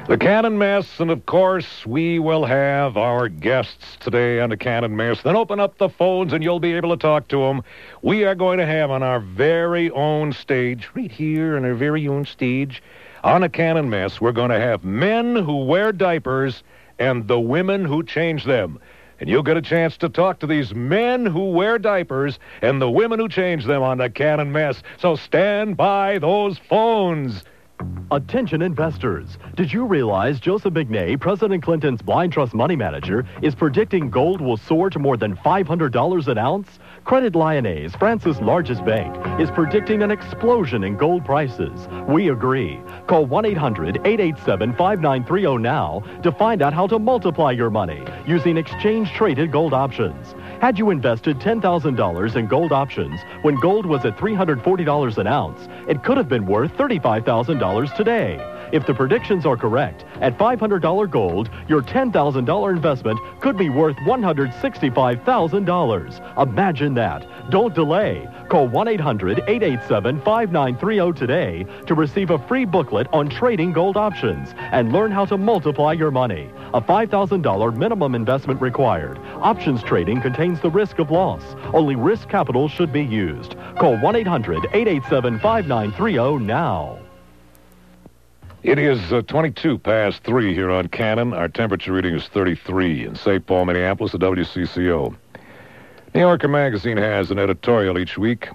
The Cannon Mess, and of course, we will have our guests today on the Cannon Mess. Then open up the phones and you'll be able to talk to them. We are going to have on our very own stage, right here on our very own stage, on the Cannon Mess, we're going to have men who wear diapers and the women who change them. And you'll get a chance to talk to these men who wear diapers and the women who change them on the Cannon Mess. So stand by those phones. Attention investors. Did you realize Joseph McNay, President Clinton's blind trust money manager, is predicting gold will soar to more than $500 an ounce? Credit Lyonnais, France's largest bank, is predicting an explosion in gold prices. We agree. Call 1-800-887-5930 now to find out how to multiply your money using exchange-traded gold options. Had you invested $10,000 in gold options when gold was at $340 an ounce, it could have been worth $35,000 today. If the predictions are correct, at $500 gold, your $10,000 investment could be worth $165,000. Imagine that. Don't delay. Call 1-800-887-5930 today to receive a free booklet on trading gold options and learn how to multiply your money. A $5,000 minimum investment required. Options trading contains the risk of loss. Only risk capital should be used. Call 1-800-887-5930 now. It is 22 past 3 here on Cannon. Our temperature reading is 33 in St. Paul, Minneapolis, the WCCO. New Yorker Magazine has an editorial each week.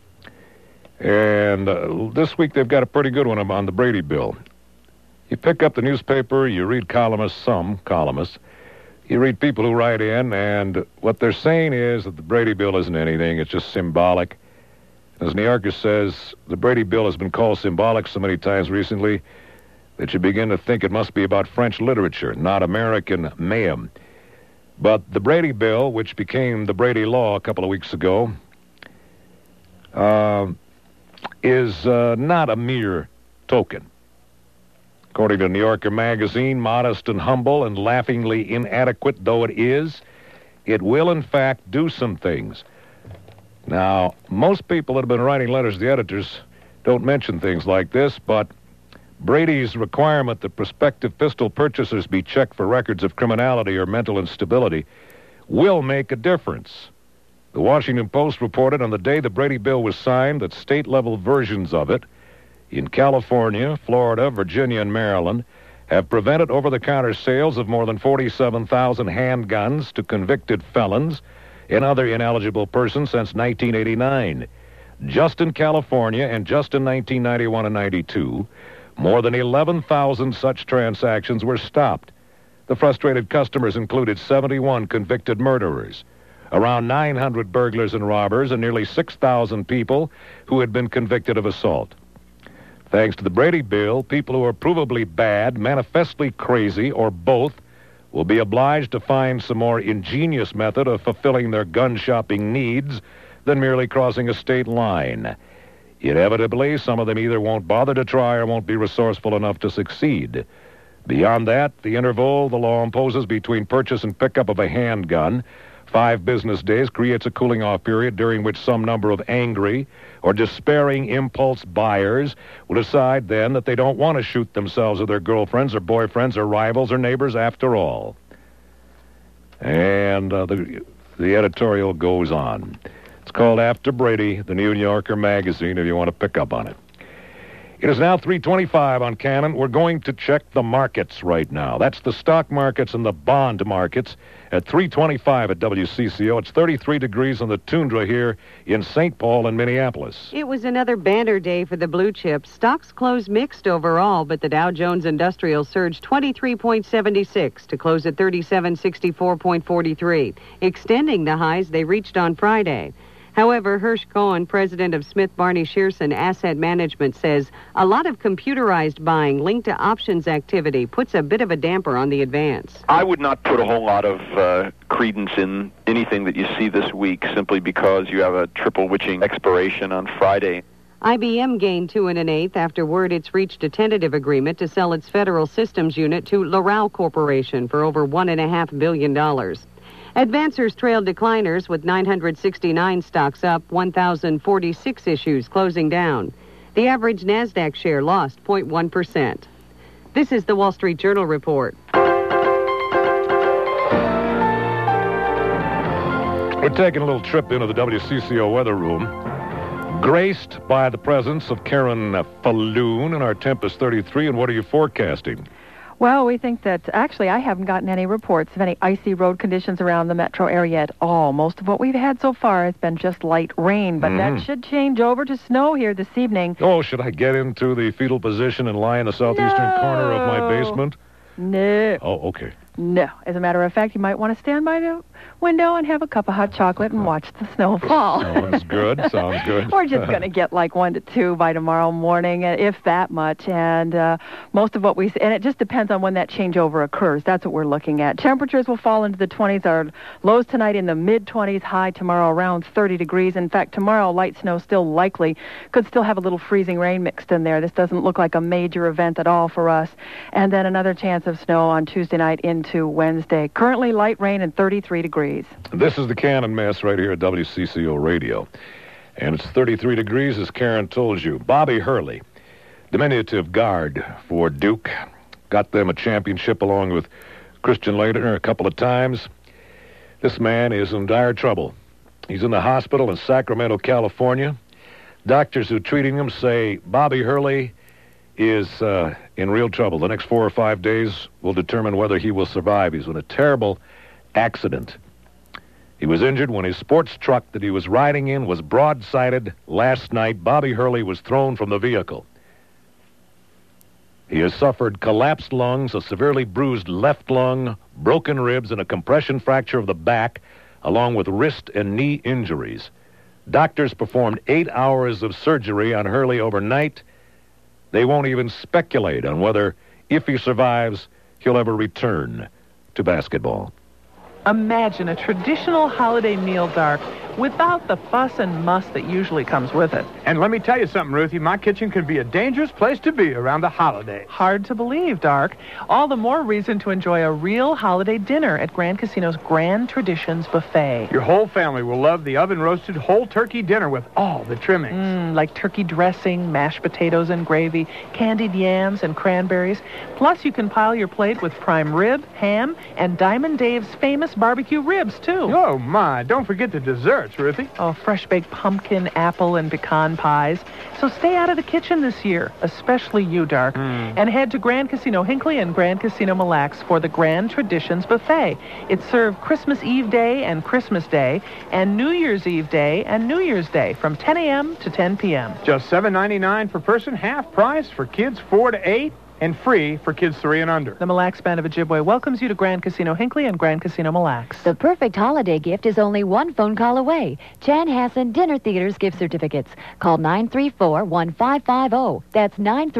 And this week they've got a pretty good one on the Brady Bill. You pick up the newspaper, you read columnists, some columnists. You read people who write in, and what they're saying is that the Brady Bill isn't anything. It's just symbolic. As New Yorker says, the Brady Bill has been called symbolic so many times recently that you begin to think it must be about French literature, not American mayhem. But the Brady Bill, which became the Brady Law a couple of weeks ago, is not a mere token. According to New Yorker Magazine, modest and humble and laughingly inadequate though it is, it will in fact do some things. Now, most people that have been writing letters to the editors don't mention things like this, but Brady's requirement that prospective pistol purchasers be checked for records of criminality or mental instability will make a difference. The Washington Post reported on the day the Brady Bill was signed that state-level versions of it in California, Florida, Virginia, and Maryland have prevented over-the-counter sales of more than 47,000 handguns to convicted felons and other ineligible persons since 1989. Just in California and just in 1991 and 92, more than 11,000 such transactions were stopped. The frustrated customers included 71 convicted murderers, around 900 burglars and robbers, and nearly 6,000 people who had been convicted of assault. Thanks to the Brady Bill, people who are provably bad, manifestly crazy, or both will be obliged to find some more ingenious method of fulfilling their gun shopping needs than merely crossing a state line. Inevitably, some of them either won't bother to try or won't be resourceful enough to succeed. Beyond that, the interval the law imposes between purchase and pickup of a handgun, 5 business days, creates a cooling-off period during which some number of angry or despairing impulse buyers will decide then that they don't want to shoot themselves or their girlfriends or boyfriends or rivals or neighbors after all. And the editorial goes on. It's called After Brady, the New Yorker Magazine, if you want to pick up on it. It is now 3:25 on Cannon. We're going to check the markets right now. That's the stock markets and the bond markets at 3:25 at WCCO. It's 33 degrees on the tundra here in St. Paul and Minneapolis. It was another banner day for the blue chips. Stocks closed mixed overall, but the Dow Jones Industrial surged 23.76 to close at 3764.43, extending the highs they reached on Friday. However, Hirsch Cohen, president of Smith Barney Shearson Asset Management, says a lot of computerized buying linked to options activity puts a bit of a damper on the advance. I would not put a whole lot of credence in anything that you see this week simply because you have a triple witching expiration on Friday. IBM gained 2 1/8 after word it's reached a tentative agreement to sell its federal systems unit to Loral Corporation for over $1.5 billion. Advancers trailed decliners with 969 stocks up, 1,046 issues closing down. The average NASDAQ share lost 0.1%. This is the Wall Street Journal report. We're taking a little trip into the WCCO weather room, graced by the presence of Karen Falloon, and our temp is 33. And what are you forecasting? Well, we think that, actually, I haven't gotten any reports of any icy road conditions around the metro area at all. Most of what we've had so far has been just light rain, but that should change over to snow here this evening. Oh, should I get into the fetal position and lie in the southeastern corner of my basement? No. Oh, okay. No. As a matter of fact, you might want to stand by the window and have a cup of hot chocolate and watch the snow fall. Sounds good. Sounds good. We're just going to get like 1 to 2 by tomorrow morning, if that much. And most of what we see, and it just depends on when that changeover occurs. That's what we're looking at. Temperatures will fall into the 20s. Our lows tonight in the mid-20s, high tomorrow around 30 degrees. In fact, tomorrow, light snow still likely. Could still have a little freezing rain mixed in there. This doesn't look like a major event at all for us. And then another chance of snow on Tuesday night into Wednesday. Currently light rain and 33 degrees. This is the Cannon Mess right here at WCCO Radio. And it's 33 degrees, as Karen told you. Bobby Hurley, diminutive guard for Duke, got them a championship along with Christian Laettner a couple of times. This man is in dire trouble. He's in the hospital in Sacramento, California. Doctors who are treating him say Bobby Hurley is in real trouble. The next 4 or 5 days will determine whether he will survive. He's in a terrible accident. He was injured when his sports truck that he was riding in was broadsided last night. Bobby Hurley was thrown from the vehicle. He has suffered collapsed lungs, a severely bruised left lung, broken ribs, and a compression fracture of the back, along with wrist and knee injuries. Doctors performed 8 hours of surgery on Hurley overnight. They won't even speculate on whether, if he survives, he'll ever return to basketball. Imagine a traditional holiday meal, Dark, without the fuss and muss that usually comes with it. And let me tell you something, Ruthie. My kitchen can be a dangerous place to be around the holidays. Hard to believe, Dark. All the more reason to enjoy a real holiday dinner at Grand Casino's Grand Traditions Buffet. Your whole family will love the oven-roasted whole turkey dinner with all the trimmings. Like turkey dressing, mashed potatoes and gravy, candied yams and cranberries. Plus, you can pile your plate with prime rib, ham, and Diamond Dave's famous barbecue ribs, too. Oh, my. Don't forget the desserts, Ruthie. Oh, fresh-baked pumpkin, apple, and pecan pies. So stay out of the kitchen this year, especially you, Dark. And head to Grand Casino Hinckley and Grand Casino Mille Lacs for the Grand Traditions Buffet. It's served Christmas Eve Day and Christmas Day, and New Year's Eve Day and New Year's Day from 10 a.m. to 10 p.m. Just $7.99 per person, half price for kids 4 to 8. And free for kids 3 and under. The Mille Lacs Band of Ojibwe welcomes you to Grand Casino Hinckley and Grand Casino Mille Lacs. The perfect holiday gift is only one phone call away. Chanhassen Dinner Theaters gift certificates. Call 934-1550. That's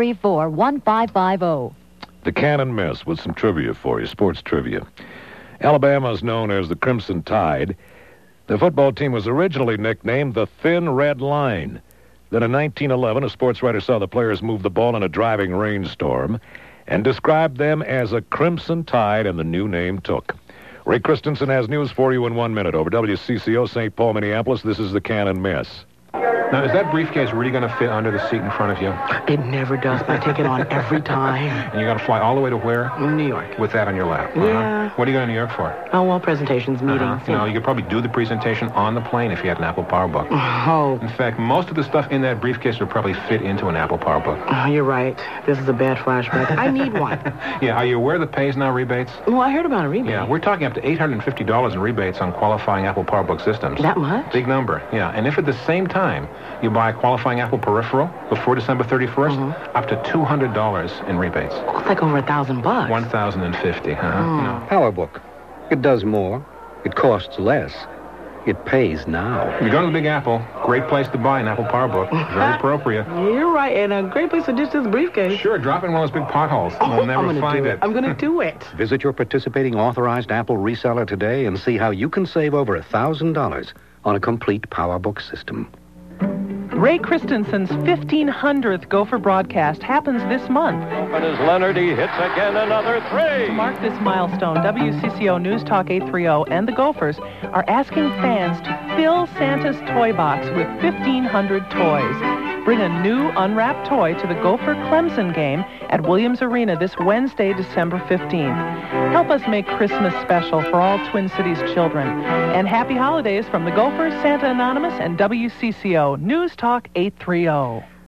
934-1550. The Cannon Mess with some trivia for you, sports trivia. Alabama is known as the Crimson Tide. The football team was originally nicknamed the Thin Red Line. Then in 1911, a sports writer saw the players move the ball in a driving rainstorm and described them as a Crimson Tide, and the new name took. Ray Christensen has news for you in 1 minute over WCCO St. Paul, Minneapolis. This is the Cannon Mess. Now, is that briefcase really going to fit under the seat in front of you? It never does. I take it on every time. And you got to fly all the way to where? New York. With that on your lap? Yeah. What are you going to New York for? Oh, well, presentations, meetings. You know, you could probably do the presentation on the plane if you had an Apple PowerBook. Oh. In fact, most of the stuff in that briefcase would probably fit into an Apple PowerBook. Oh, you're right. This is a bad flashback. I need one. Yeah, are you aware of the Pays Now rebates? Well, I heard about a rebate. Yeah, we're talking up to $850 in rebates on qualifying Apple PowerBook systems. That much? Big number, yeah. And if at the same time you buy a qualifying Apple peripheral before December 31st, up to $200 in rebates. Oh, it's like over $1,000. $1,050, No. PowerBook. It does more. It costs less. It pays now. You go to the Big Apple, great place to buy an Apple PowerBook. Very appropriate. You're right, and a great place to ditch this briefcase. Sure, drop in one of those big potholes. We'll never find it. I'm going to do it. Visit your participating authorized Apple reseller today and see how you can save over $1,000 on a complete PowerBook system. Ray Christensen's 1,500th Gopher broadcast happens this month. Open as Leonard, he hits again, another three. To mark this milestone, WCCO News Talk 830 and the Gophers are asking fans to fill Santa's toy box with 1,500 toys. Bring a new unwrapped toy to the Gopher-Clemson game at Williams Arena this Wednesday, December 15th. Help us make Christmas special for all Twin Cities children. And happy holidays from the Gophers, Santa Anonymous, and WCCO News Talk 830.